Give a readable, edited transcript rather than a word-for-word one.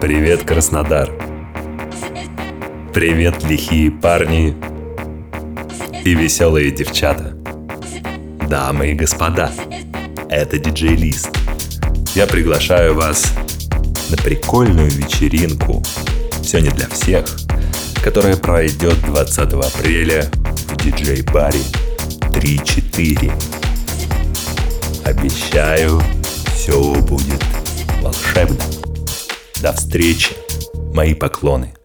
Привет, Краснодар! Привет, лихие парни и веселые девчата! Дамы и господа, это диджей Лист. Я приглашаю вас на прикольную вечеринку «Все не для всех», которая пройдет 20 апреля в диджей-баре 3-4. Обещаю, все будет волшебно. До встречи, мои поклоны.